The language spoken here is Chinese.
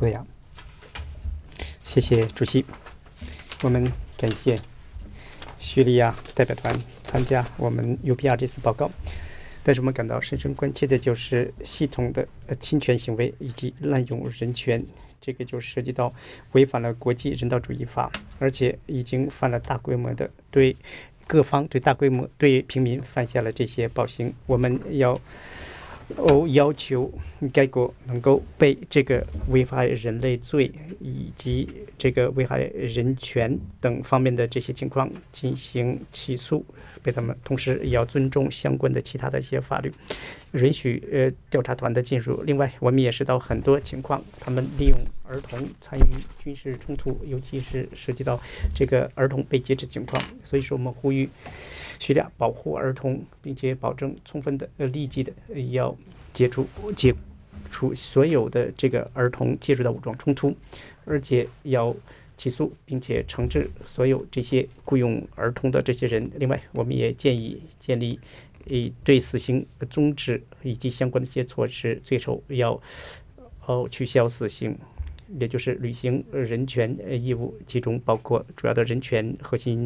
对呀，谢谢主席。我们感谢叙利亚代表团参加我们 UPR 这次报告，但是我们感到深深关切的就是系统的侵权行为以及滥用人权，这个就涉及到违反了国际人道主义法，而且已经犯了大规模的对各方对大规模对平民犯下了这些暴行。我们要求该国能够被这个危害人类罪以及这个危害人权等方面的这些情况进行起诉，被他们同时也要尊重相关的其他的一些法律，允许调查团的进入。另外，我们也知道很多情况，他们利用儿童参与军事冲突，尤其是涉及到这个儿童被劫持情况。所以说，我们呼吁叙利亚保护儿童，并且保证充分的立即的要解除所有的这个儿童介入到武装冲突，而且要起诉并且惩治所有这些雇佣儿童的这些人。另外，我们也建议建立对死刑终止以及相关的一些措施，最终要取消死刑，也就是履行人权义务，其中包括主要的人权核心